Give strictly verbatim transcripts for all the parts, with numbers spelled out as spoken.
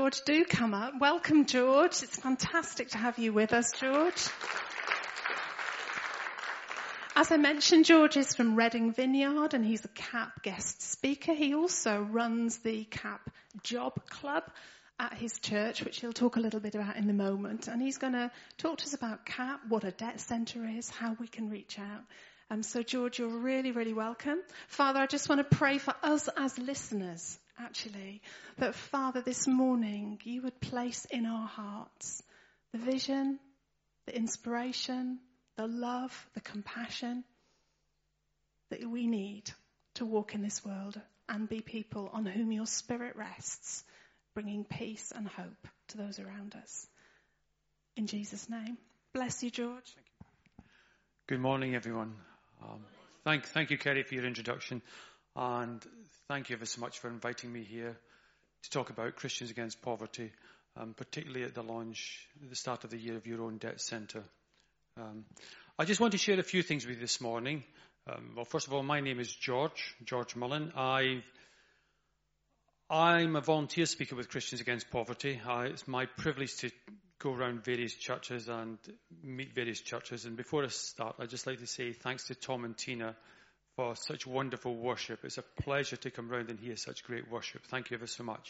George do come up. Welcome, George. It's fantastic to have you with us, George. As I mentioned, George is from Reading Vineyard and he's a C A P guest speaker. He also runs the C A P Job Club at his church, which he'll talk a little bit about in a moment. And he's going to talk to us about C A P, what a debt centre is, how we can reach out. Um, so, George, you're really, really welcome. Father, I just want to pray for us as listeners, actually, that, Father, this morning you would place in our hearts the vision, the inspiration, the love, the compassion that we need to walk in this world and be people on whom your Spirit rests, bringing peace and hope to those around us. In Jesus' name. Bless you, George. Thank you. Good morning, everyone. Um, thank, thank you, Kerry, for your introduction. And thank you ever so much for inviting me here to talk about Christians Against Poverty, um, particularly at the launch, at the start of the year of your own debt centre. Um, I just want to share a few things with you this morning. Um, well, first of all, my name is George, George Mullen. I've, I'm a volunteer speaker with Christians Against Poverty. I, it's my privilege to go around various churches and meet various churches. And before I start, I'd just like to say thanks to Tom and Tina for such wonderful worship. It's a pleasure to come round and hear such great worship. Thank you ever so much.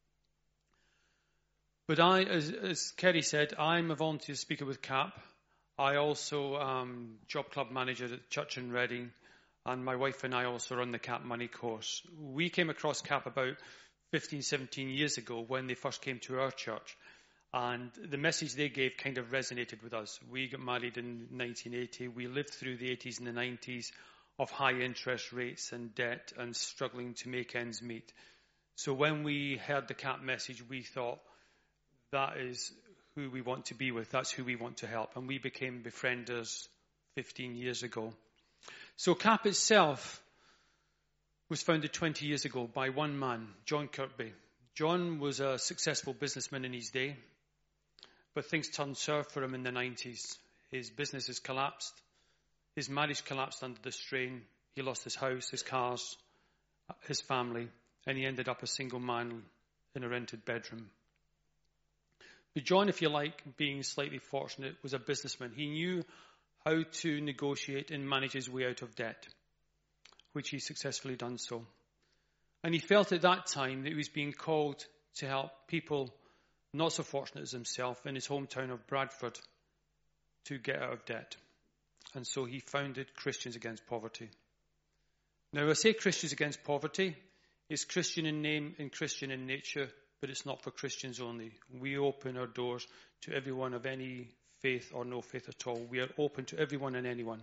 But I, as, as Kerry said, I'm a volunteer speaker with C A P. I also am job club manager at the church in Reading, and my wife and I also run the C A P Money course. We came across C A P about fifteen, seventeen years ago when they first came to our church, and the message they gave kind of resonated with us. We got married in nineteen eighty. We lived through the eighties and the nineties of high interest rates and debt and struggling to make ends meet. So when we heard the C A P message, we thought, that is who we want to be with. That's who we want to help. And we became befrienders fifteen years ago. So C A P itself was founded twenty years ago by one man, John Kirkby. John was a successful businessman in his day, but things turned sour for him in the nineties. His business has collapsed. His marriage collapsed under the strain. He lost his house, his cars, his family, and he ended up a single man in a rented bedroom. But John, if you like, being slightly fortunate, was a businessman. He knew how to negotiate and manage his way out of debt, which he successfully done so. And he felt at that time that he was being called to help people not so fortunate as himself in his hometown of Bradford to get out of debt. And so he founded Christians Against Poverty. Now, I say Christians Against Poverty. It's Christian in name and Christian in nature, but it's not for Christians only. We open our doors to everyone of any faith or no faith at all. We are open to everyone and anyone.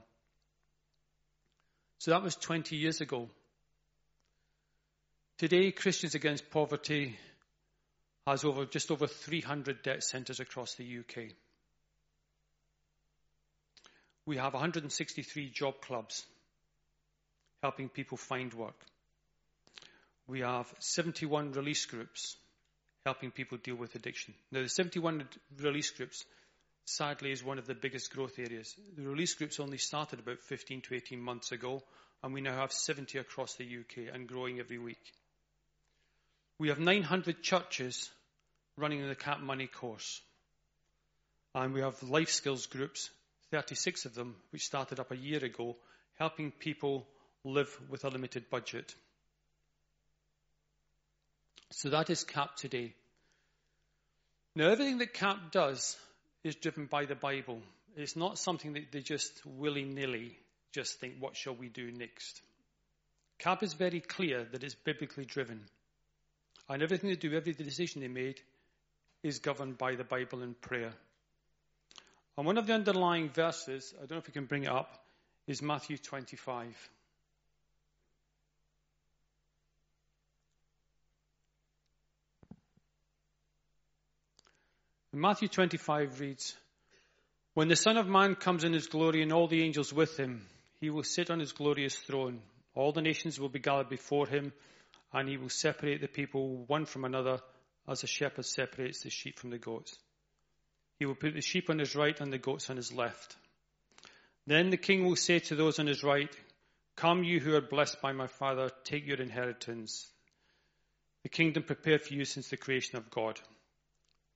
So that was twenty years ago. Today, Christians Against Poverty has over just over three hundred debt centres across the U K. We have one hundred sixty-three job clubs helping people find work. We have seventy-one release groups helping people deal with addiction. Now, the seventy-one release groups, sadly, is one of the biggest growth areas. The release groups only started about fifteen to eighteen months ago, and we now have seventy across the U K and growing every week. We have nine hundred churches running the C A P Money course. And we have life skills groups, thirty-six of them, which started up a year ago, helping people live with a limited budget. So that is C A P today. Now, everything that C A P does is driven by the Bible. It's not something that they just willy-nilly just think, what shall we do next? C A P is very clear that it's biblically driven. And everything they do, every decision they made, is governed by the Bible and prayer. And one of the underlying verses, I don't know if we can bring it up, is Matthew twenty-five. And Matthew twenty-five reads, "When the Son of Man comes in his glory and all the angels with him, he will sit on his glorious throne. All the nations will be gathered before him, and he will separate the people one from another as a shepherd separates the sheep from the goats. He will put the sheep on his right and the goats on his left. Then the king will say to those on his right, 'Come, you who are blessed by my Father, take your inheritance, the kingdom prepared for you since the creation of God.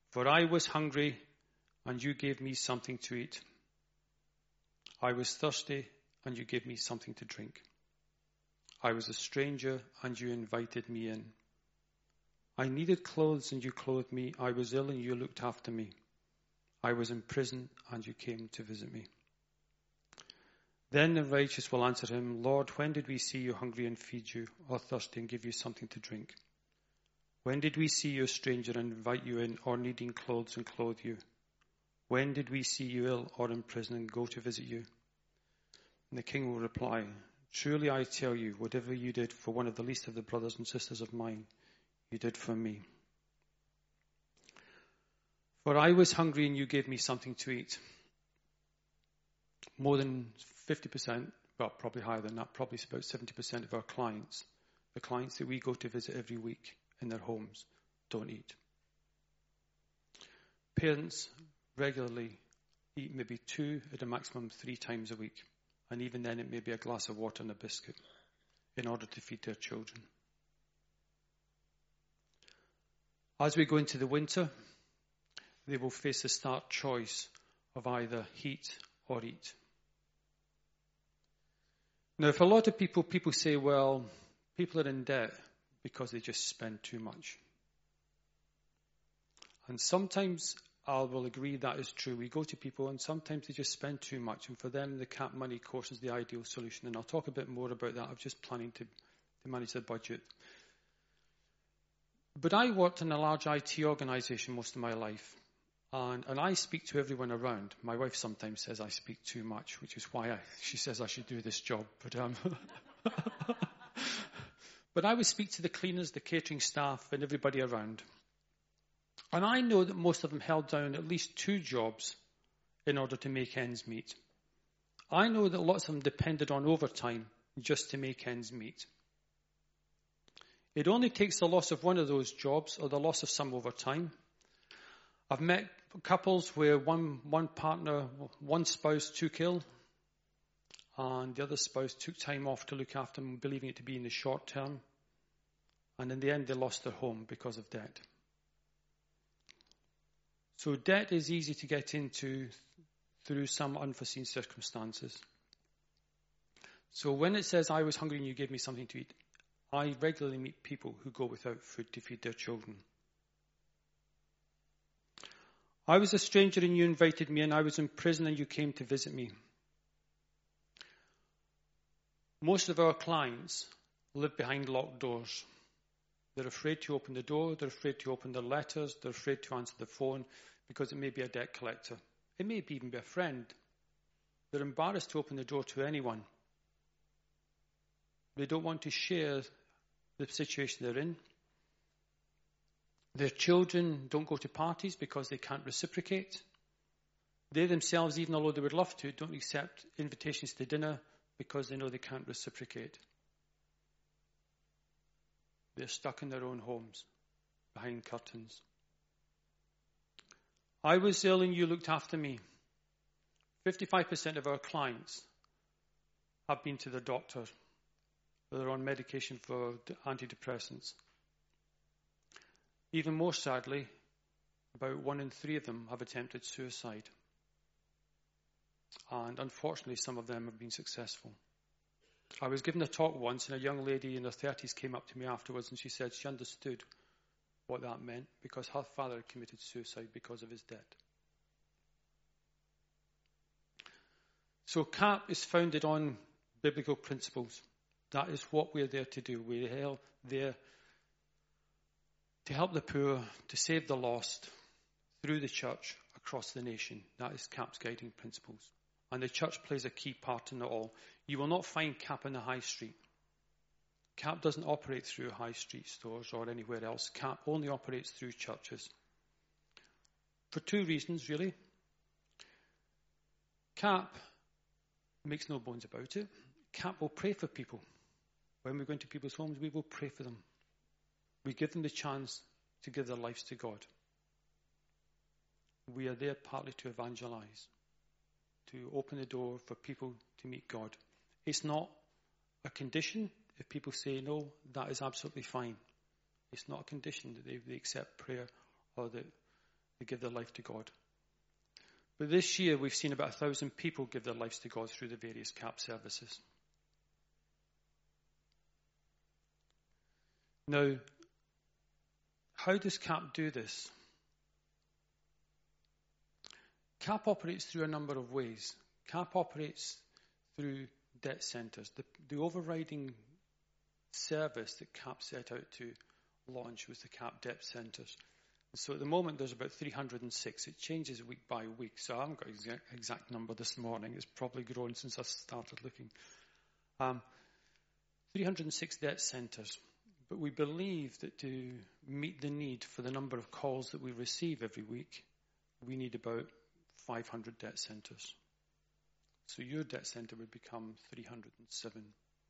For I was hungry, and you gave me something to eat. I was thirsty, and you gave me something to drink. I was a stranger, and you invited me in. I needed clothes, and you clothed me. I was ill, and you looked after me. I was in prison, and you came to visit me. Then the righteous will answer him, Lord, when did we see you hungry and feed you, or thirsty and give you something to drink? When did we see you a stranger and invite you in, or needing clothes and clothe you? When did we see you ill or in prison and go to visit you? And the king will reply, Truly I tell you, whatever you did for one of the least of the brothers and sisters of mine, you did for me. For I was hungry and you gave me something to eat. More than fifty percent, well, probably higher than that, probably about seventy percent of our clients, the clients that we go to visit every week in their homes, don't eat. Parents regularly eat maybe two, at a maximum three times a week. And even then it may be a glass of water and a biscuit in order to feed their children. As we go into the winter, they will face the stark choice of either heat or eat. Now, for a lot of people, people say, well, people are in debt because they just spend too much. And sometimes I will agree that is true. We go to people and sometimes they just spend too much. And for them, the CAP Money course is the ideal solution. And I'll talk a bit more about that. I'm just planning to, to manage the budget. But I worked in a large I T organization most of my life. And, and I speak to everyone around. My wife sometimes says I speak too much, which is why I, she says I should do this job. But um, but I would speak to the cleaners, the catering staff, and everybody around. And I know that most of them held down at least two jobs in order to make ends meet. I know that lots of them depended on overtime just to make ends meet. It only takes the loss of one of those jobs or the loss of some overtime. I've met couples where one, one partner, one spouse took ill, and the other spouse took time off to look after them, believing it to be in the short term. And in the end, they lost their home because of debt. So debt is easy to get into through some unforeseen circumstances. So when it says, I was hungry and you gave me something to eat, I regularly meet people who go without food to feed their children. I was a stranger and you invited me in. I was in prison and you came to visit me. Most of our clients live behind locked doors. They're afraid to open the door. They're afraid to open their letters. They're afraid to answer the phone because it may be a debt collector. It may be even be a friend. They're embarrassed to open the door to anyone. They don't want to share the situation they're in. Their children don't go to parties because they can't reciprocate. They themselves, even although they would love to, don't accept invitations to dinner because they know they can't reciprocate. They're stuck in their own homes, behind curtains. I was ill and you looked after me. fifty-five percent of our clients have been to the doctor. They're on medication for antidepressants. Even more sadly, about one in three of them have attempted suicide. And unfortunately, some of them have been successful. I was given a talk once, and a young lady in her thirties came up to me afterwards, and she said she understood what that meant because her father had committed suicide because of his debt. So CAP is founded on biblical principles. That is what we're there to do. We're there to help the poor, to save the lost through the church across the nation. That is CAP's guiding principles. And the church plays a key part in it all. You will not find CAP in the high street. CAP doesn't operate through high street stores or anywhere else. CAP only operates through churches. For two reasons, really. CAP makes no bones about it. CAP will pray for people. When we go into people's homes, we will pray for them. We give them the chance to give their lives to God. We are there partly to evangelize, to open the door for people to meet God. It's not a condition. If people say no, that is absolutely fine. It's not a condition that they, they accept prayer or that They give their life to God. But this year we've seen about a thousand people give their lives to God through the various C A P services. Now, how does C A P do this? C A P operates through a number of ways. C A P operates through debt centres. The, the overriding service that C A P set out to launch was the C A P debt centres. So at the moment there's about three hundred six. It changes week by week, so I haven't got an exact, exact number this morning. It's probably grown since I started looking. Um, three hundred six debt centres. But we believe that to meet the need for the number of calls that we receive every week, we need about five hundred debt centres. So your debt centre would become three hundred seven.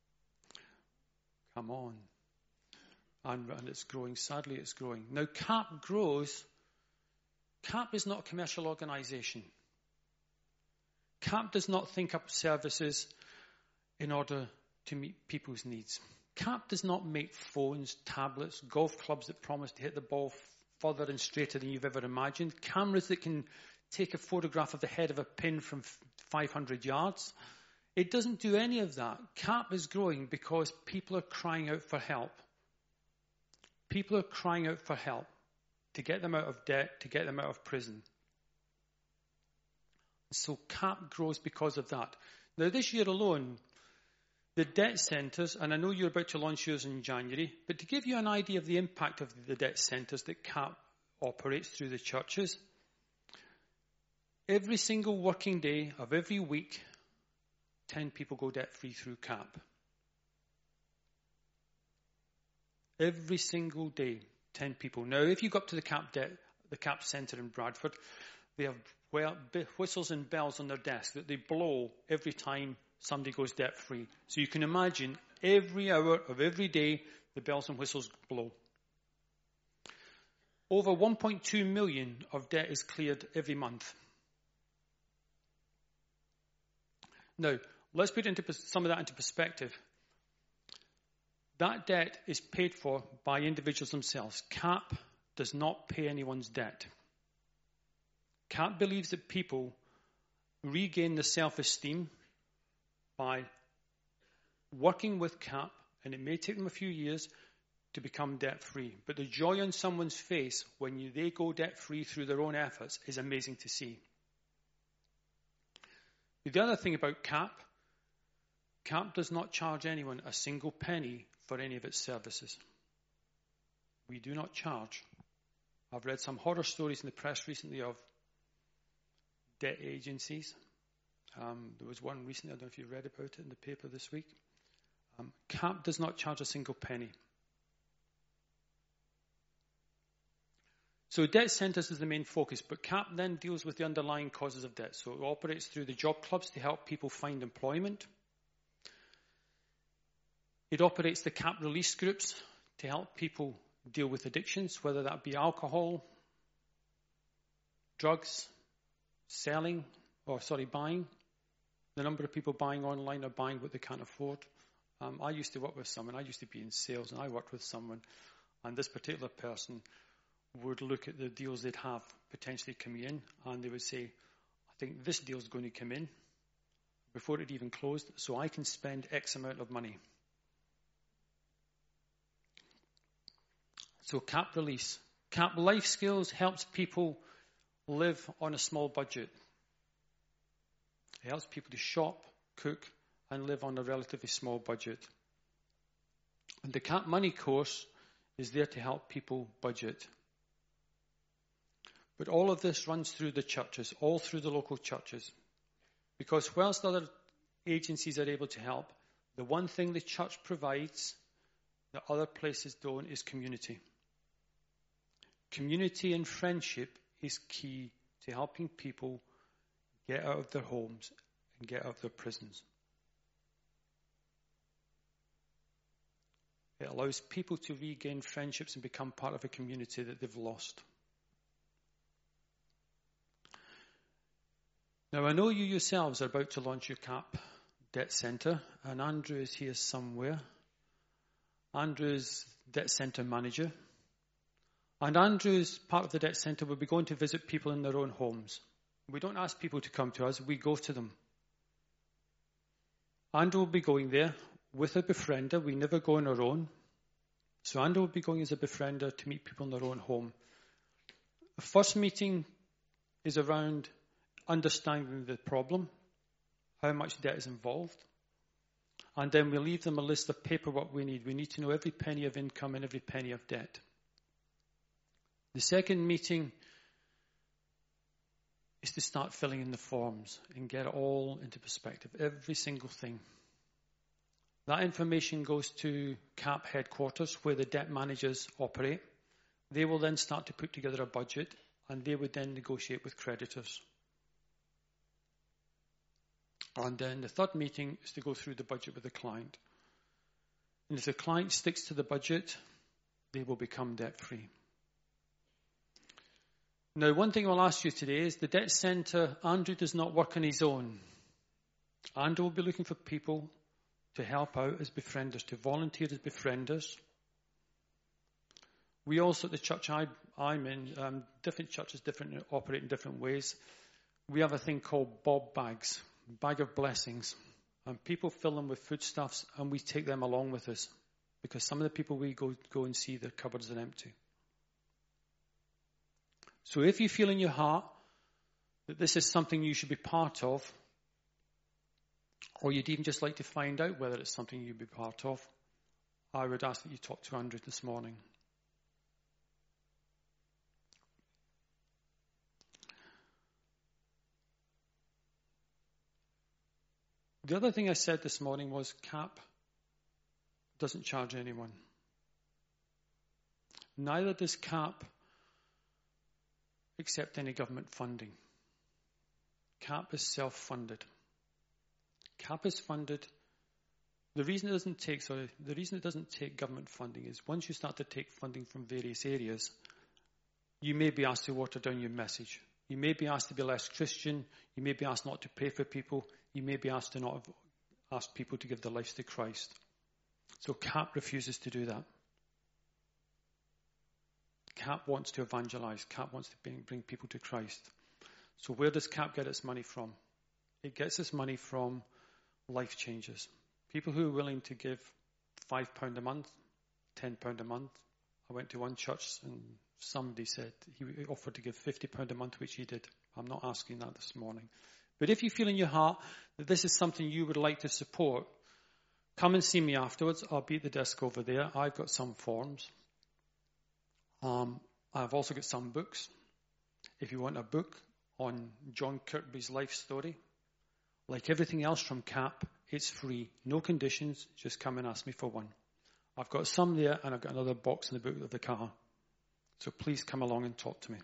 Come on. And, and it's growing. Sadly, it's growing. Now, C A P grows. C A P is not a commercial organisation. C A P does not think up services in order to meet people's needs. C A P does not make phones, tablets, golf clubs that promise to hit the ball further and straighter than you've ever imagined, cameras that can take a photograph of the head of a pin from five hundred yards. It doesn't do any of that. C A P is growing because people are crying out for help. People are crying out for help to get them out of debt, to get them out of prison. So C A P grows because of that. Now, this year alone, the debt centres, and I know you're about to launch yours in January, but to give you an idea of the impact of the debt centres that C A P operates through the churches, every single working day of every week, ten people go debt-free through C A P. Every single day, ten people. Now, if you go up to the C A P debt, the C A P centre in Bradford, they have well, whistles and bells on their desk that they blow every time somebody goes debt-free. So you can imagine every hour of every day, the bells and whistles blow. Over one point two million of debt is cleared every month. Now, let's put into some of that into perspective. That debt is paid for by individuals themselves. C A P does not pay anyone's debt. C A P believes that people regain their self-esteem by working with C A P, and it may take them a few years to become debt-free. But the joy on someone's face when you, they go debt-free through their own efforts is amazing to see. The other thing about C A P, C A P does not charge anyone a single penny for any of its services. We do not charge. I've read some horror stories in the press recently of debt agencies. Um, there was one recently, I don't know if you read about it in the paper this week. Um, C A P does not charge a single penny. So debt centres is the main focus, but C A P then deals with the underlying causes of debt. So it operates through the job clubs to help people find employment. It operates the C A P release groups to help people deal with addictions, whether that be alcohol, drugs, selling, or sorry, buying. The number of people buying online are buying what they can't afford. Um, I used to work with someone, I used to be in sales, and I worked with someone, and this particular person would look at the deals they'd have potentially coming in, and they would say, I think this deal's going to come in before it even closed, so I can spend X amount of money. So C A P release. C A P Life Skills helps people live on a small budget. It helps people to shop, cook, and live on a relatively small budget. And the C A P Money course is there to help people budget. But all of this runs through the churches, all through the local churches. Because whilst other agencies are able to help, the one thing the church provides that other places don't is community. Community and friendship is key to helping people get out of their homes and get out of their prisons. It allows people to regain friendships and become part of a community that they've lost. Now, I know you yourselves are about to launch your C A P Debt Centre, and Andrew is here somewhere. Andrew is Debt Centre Manager. And Andrew, as part of the Debt Centre, will be going to visit people in their own homes. We don't ask people to come to us, we go to them. Andrew will be going there with a befriender. We never go on our own. So Andrew will be going as a befriender to meet people in their own home. The first meeting is around understanding the problem, how much debt is involved. And then we leave them a list of paperwork we need. We need to know every penny of income and every penny of debt. The second meeting is to start filling in the forms and get it all into perspective, every single thing. That information goes to C A P headquarters, where the debt managers operate. They will then start to put together a budget, and they would then negotiate with creditors. And then the third meeting is to go through the budget with the client. And if the client sticks to the budget, they will become debt-free. Now, one thing I'll ask you today is the Debt Centre, Andrew does not work on his own. Andrew will be looking for people to help out as befrienders, to volunteer as befrienders. We also, at the church I, I'm in, um, different churches different, operate in different ways. We have a thing called Bob bags, bag of blessings. And people fill them with foodstuffs, and we take them along with us. Because some of the people we go, go and see, their cupboards are empty. So if you feel in your heart that this is something you should be part of, or you'd even just like to find out whether it's something you'd be part of, I would ask that you talk to Andrew this morning. The other thing I said this morning was C A P doesn't charge anyone. Neither does C A P accept any government funding. C A P is self-funded. C A P is funded. The reason it doesn't take sorry, the reason it doesn't take government funding is once you start to take funding from various areas, you may be asked to water down your message. You may be asked to be less Christian. You may be asked not to pray for people. You may be asked to not ask people to give their lives to Christ. So C A P refuses to do that. C A P wants to evangelize. C A P wants to bring, bring people to Christ. So where does C A P get its money from? It gets its money from life changers. People who are willing to give five pounds a month, ten pounds a month. I went to one church and somebody said he offered to give fifty pounds a month, which he did. I'm not asking that this morning. But if you feel in your heart that this is something you would like to support, come and see me afterwards. I'll be at the desk over there. I've got some forms. Um, I've also got some books. If you want a book on John Kirkby's life story, like everything else from C A P, it's free. No conditions. Just come and ask me for one. I've got some there, and I've got another box in the boot of the car. So please come along and talk to me.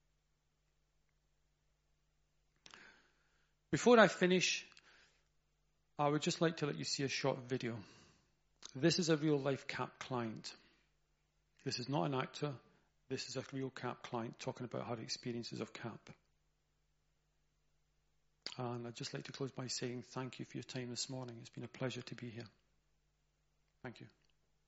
Before I finish, I would just like to let you see a short video. This is a real life C A P client. This is not an actor. This is a real C A P client talking about her experiences of C A P. And I'd just like to close by saying thank you for your time this morning. It's been a pleasure to be here. Thank you.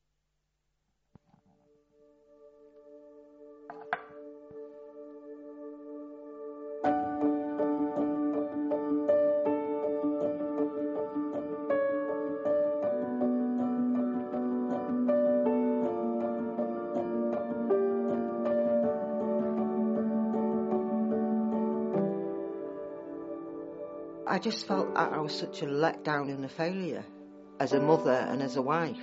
I just felt that I was such a letdown and a failure as a mother and as a wife.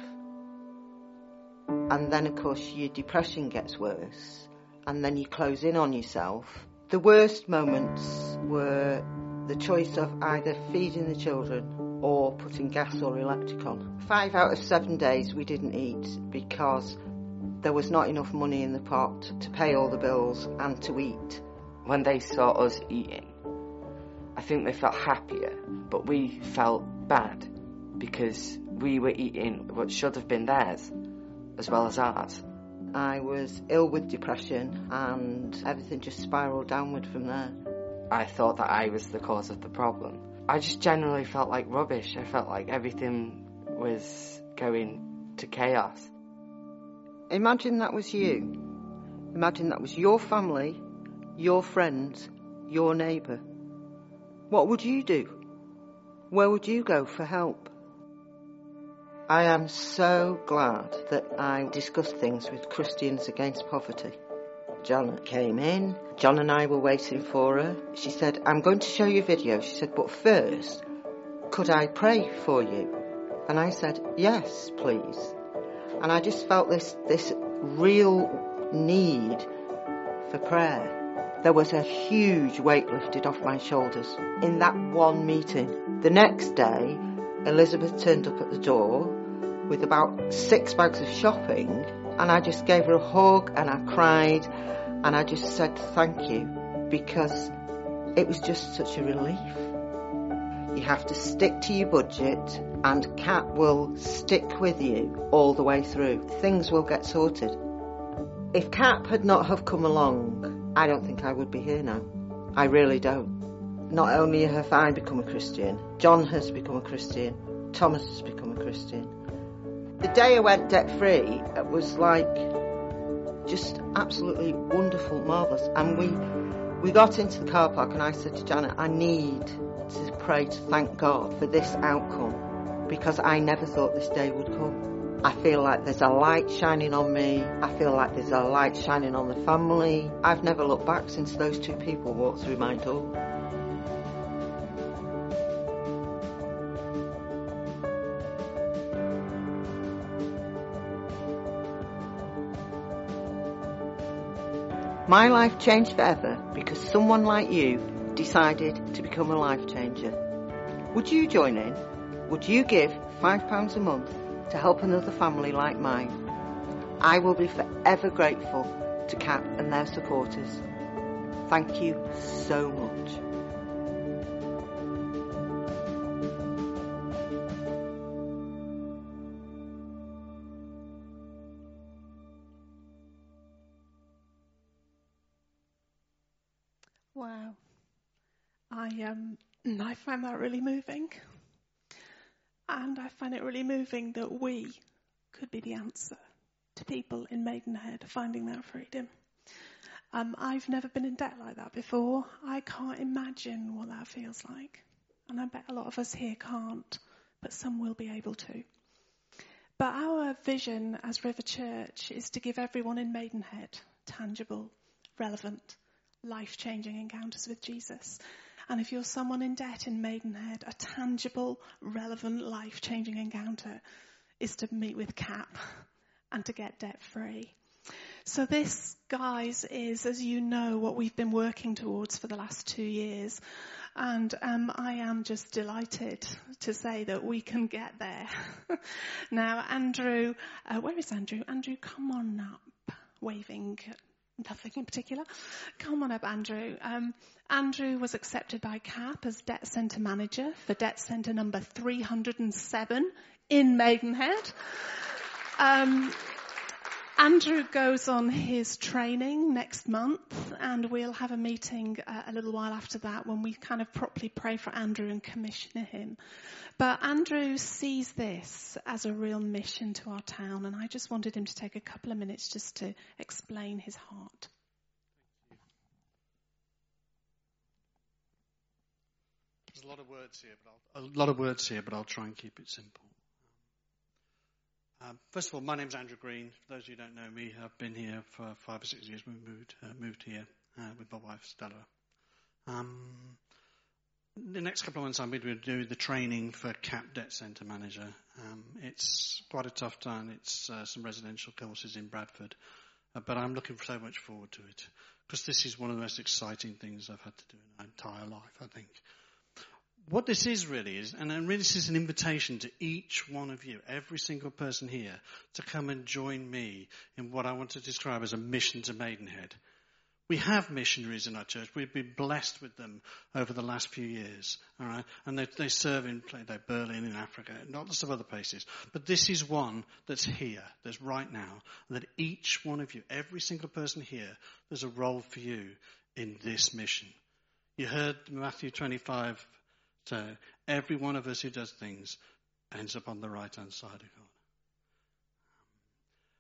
And then, of course, your depression gets worse, and then you close in on yourself. The worst moments were the choice of either feeding the children or putting gas or electric on. Five out of seven days we didn't eat because there was not enough money in the pot to pay all the bills and to eat. When they saw us eating, I think they felt happier, but we felt bad because we were eating what should have been theirs as well as ours. I was ill with depression and everything just spiralled downward from there. I thought that I was the cause of the problem. I just generally felt like rubbish. I felt like everything was going to chaos. Imagine that was you. Imagine that was your family, your friends, your neighbour. What would you do? Where would you go for help? I am so glad that I discussed things with Christians Against Poverty. John came in. John and I were waiting for her. She said, I'm going to show you a video. She said, but first, could I pray for you? And I said, yes, please. And I just felt this, this real need for prayer. There was a huge weight lifted off my shoulders in that one meeting. The next day, Elizabeth turned up at the door with about six bags of shopping, and I just gave her a hug and I cried and I just said thank you, because it was just such a relief. You have to stick to your budget and Cat will stick with you all the way through. Things will get sorted. If Cat had not have come along, I don't think I would be here now. I really don't. Not only have I become a Christian, John has become a Christian, Thomas has become a Christian. The day I went debt-free, it was like just absolutely wonderful, marvellous. And we, we got into the car park and I said to Janet, I need to pray to thank God for this outcome, because I never thought this day would come. I feel like there's a light shining on me. I feel like there's a light shining on the family. I've never looked back since those two people walked through my door. My life changed forever because someone like you decided to become a life changer. Would you join in? Would you give five pounds a month to help another family like mine? I will be forever grateful to C A P and their supporters. Thank you so much. Wow. I um I find that really moving. And I find it really moving that we could be the answer to people in Maidenhead finding that freedom. Um, I've never been in debt like that before. I can't imagine what that feels like. And I bet a lot of us here can't, but some will be able to. But our vision as River Church is to give everyone in Maidenhead tangible, relevant, life-changing encounters with Jesus. And if you're someone in debt in Maidenhead, a tangible, relevant, life-changing encounter is to meet with C A P and to get debt-free. So this, guys, is, as you know, what we've been working towards for the last two years. And um, I am just delighted to say that we can get there. Now, Andrew, uh, where is Andrew? Andrew, come on up, waving. Nothing in particular. Come on up, Andrew. Um, Andrew was accepted by C A P as Debt Centre Manager for Debt Centre number three hundred seven in Maidenhead. Um, Andrew goes on his training next month, and we'll have a meeting uh, a little while after that when we kind of properly pray for Andrew and commission him. But Andrew sees this as a real mission to our town, and I just wanted him to take a couple of minutes just to explain his heart. There's a lot of words here, but I'll, a lot of words here, but I'll try and keep it simple. Um, first of all, my name's Andrew Green. For those of you who don't know me, I've been here for five or six years. We moved uh, moved here uh, with my wife Stella. Um, the next couple of months, I'm going to do the training for C A P Debt Centre Manager. Um, it's quite a tough time. It's uh, some residential courses in Bradford, uh, but I'm looking so much forward to it because this is one of the most exciting things I've had to do in my entire life, I think. What this is really is, and really this is an invitation to each one of you, every single person here, to come and join me in what I want to describe as a mission to Maidenhead. We have missionaries in our church. We've been blessed with them over the last few years, all right? And they, they serve in they're Berlin in Africa, lots of other places. But this is one that's here, that's right now, and that each one of you, every single person here, there's a role for you in this mission. You heard Matthew twenty-five. So every one of us who does things ends up on the right-hand side of God.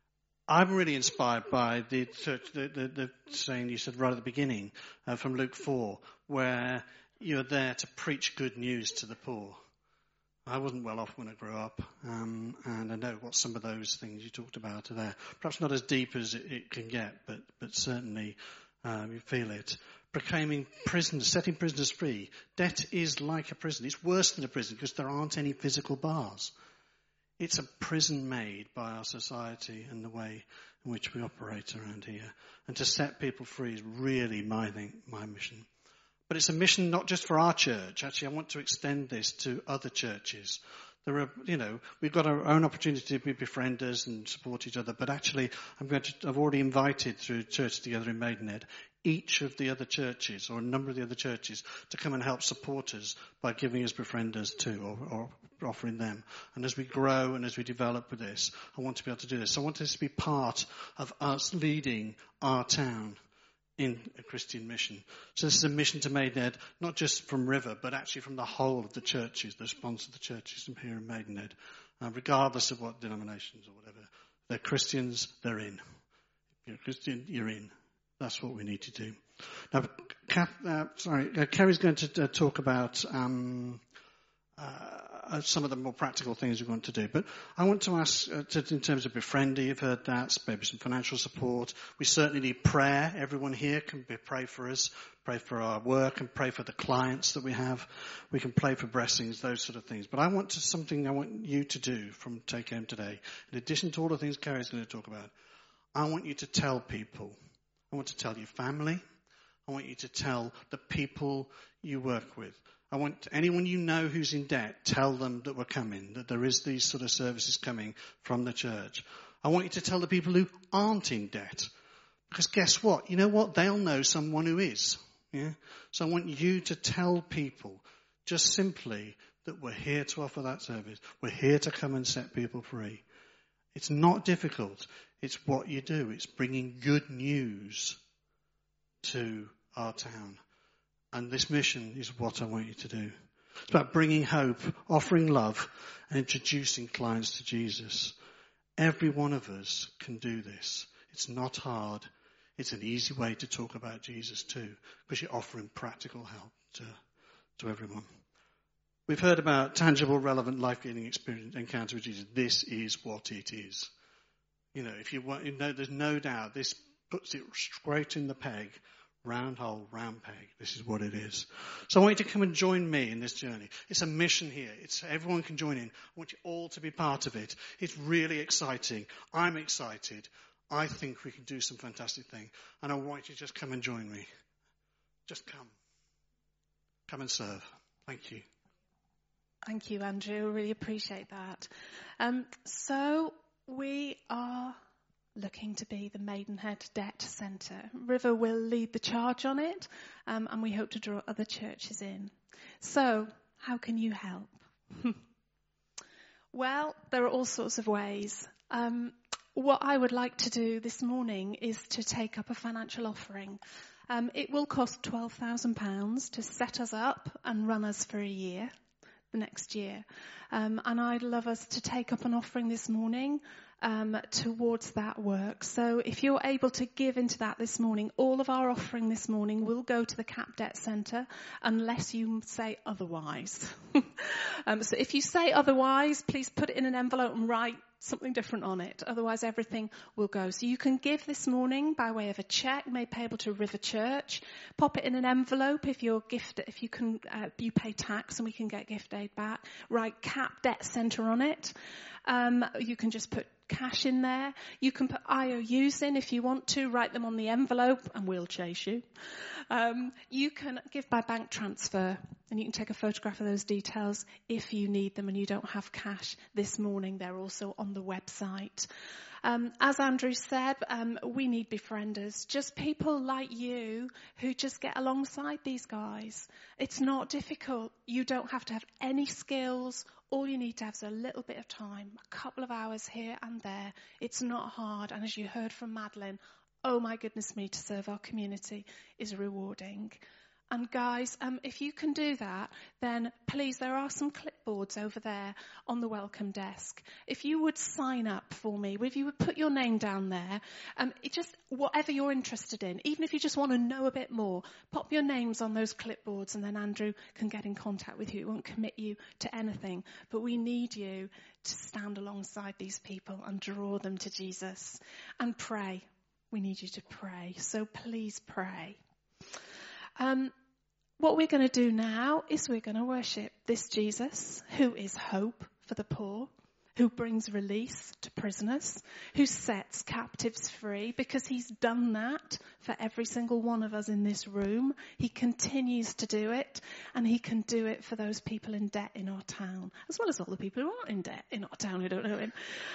I'm really inspired by the, the, the, the saying you said right at the beginning uh, from Luke four, where you're there to preach good news to the poor. I wasn't well off when I grew up, um, and I know what some of those things you talked about are there. Perhaps not as deep as it, it can get, but, but certainly um, you feel it. Proclaiming prisoners, setting prisoners free. Debt is like a prison. It's worse than a prison because there aren't any physical bars. It's a prison made by our society and the way in which we operate around here. And to set people free is really my thing, my mission. But it's a mission not just for our church. Actually, I want to extend this to other churches. There are, you know, we've got our own opportunity to be befrienders and support each other. But actually, I'm going to, I've already invited through Church Together in Maidenhead each of the other churches or a number of the other churches to come and help support us by giving us befrienders too, or, or offering them. And as we grow and as we develop with this, I want to be able to do this. So I want this to be part of us leading our town in a Christian mission. So this is a mission to Maidenhead, not just from River, but actually from the whole of the churches, the sponsor of the churches here in Maidenhead, uh, regardless of what denominations or whatever. They're Christians, they're in. If you're a Christian, you're in. That's what we need to do. Now, Kath, uh, sorry, uh, Kerry's going to uh, talk about um, uh, some of the more practical things we want to do. But I want to ask, uh, to, in terms of befriending, you've heard that, maybe some financial support. We certainly need prayer. Everyone here can be, pray for us, pray for our work, and pray for the clients that we have. We can pray for blessings, those sort of things. But I want to something I want you to do from Take Home today. In addition to all the things Kerry's going to talk about, I want you to tell people. I want to tell your family. I want you to tell the people you work with. I want anyone you know who's in debt, tell them that we're coming, that there is these sort of services coming from the church. I want you to tell the people who aren't in debt. Because guess what? You know what? They'll know someone who is. Yeah? So I want you to tell people just simply that we're here to offer that service. We're here to come and set people free. It's not difficult. It's what you do. It's bringing good news to our town. And this mission is what I want you to do. It's about bringing hope, offering love, and introducing clients to Jesus. Every one of us can do this. It's not hard. It's an easy way to talk about Jesus too, because you're offering practical help to, to everyone. We've heard about tangible, relevant, life-giving experience, encounter with Jesus. This is what it is. You know, if you want, you know, there's no doubt this puts it straight in the peg. Round hole, round peg. This is what it is. So I want you to come and join me in this journey. It's a mission here. It's everyone can join in. I want you all to be part of it. It's really exciting. I'm excited. I think we can do some fantastic thing. And I want you to just come and join me. Just come. Come and serve. Thank you. Thank you, Andrew. Really appreciate that. Um, so we are looking to be the Maidenhead Debt Centre. River will lead the charge on it, um, and we hope to draw other churches in. So, how can you help? Well, there are all sorts of ways. Um, what I would like to do this morning is to take up a financial offering. Um, it will cost twelve thousand pounds to set us up and run us for a year, the next year. Um, and I'd love us to take up an offering this morning Um, towards that work. So if you're able to give into that this morning, all of our offering this morning will go to the C A P Debt Centre unless you say otherwise. um, so if you say otherwise, please put it in an envelope and write something different on it. Otherwise, everything will go. So you can give this morning by way of a cheque made payable to River Church. Pop it in an envelope if you're gift, if you can, uh, you pay tax and we can get gift aid back. Write C A P Debt Centre on it. Um, you can just put cash in there. You can put I O Us in if you want to. Write them on the envelope and we'll chase you. Um, you can give by bank transfer and you can take a photograph of those details if you need them and you don't have cash this morning. They're also on the website. Um, as Andrew said, um, we need befrienders, just people like you who just get alongside these guys. It's not difficult. You don't have to have any skills. All you need to have is a little bit of time, a couple of hours here and there. It's not hard. And as you heard from Madeline, oh my goodness me, to serve our community is rewarding. And guys, um, if you can do that, then please, there are some clipboards over there on the welcome desk. If you would sign up for me, if you would put your name down there, um, it just whatever you're interested in, even if you just want to know a bit more, pop your names on those clipboards and then Andrew can get in contact with you. It won't commit you to anything, but we need you to stand alongside these people and draw them to Jesus and pray. We need you to pray. So please pray. Um, what we're going to do now is we're going to worship this Jesus who is hope for the poor, who brings release to prisoners, who sets captives free, because he's done that for every single one of us in this room. He continues to do it, and he can do it for those people in debt in our town, as well as all the people who aren't in debt in our town who don't know him.